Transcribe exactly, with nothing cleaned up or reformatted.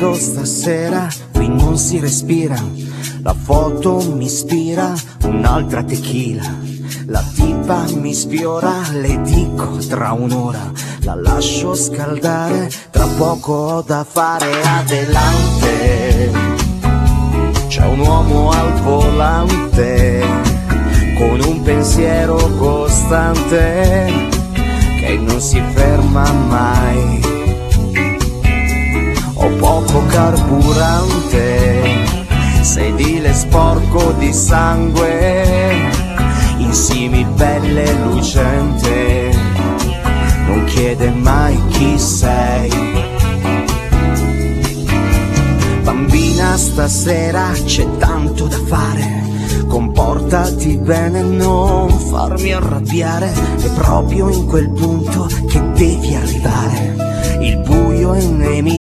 sento stasera, qui non si respira. La foto mi ispira, un'altra tequila. La tipa mi sfiora, le dico tra un'ora. La lascio scaldare, tra poco ho da fare. Adelante, c'è un uomo al volante, con un pensiero costante che non si ferma mai. Ho poco carburante, sedile sporco di sangue, insiemi pelle lucente, non chiede mai chi sei. Bambina, stasera c'è tanto da fare, comportati bene, non farmi arrabbiare. È proprio in quel punto che devi arrivare. Il buio è un nemico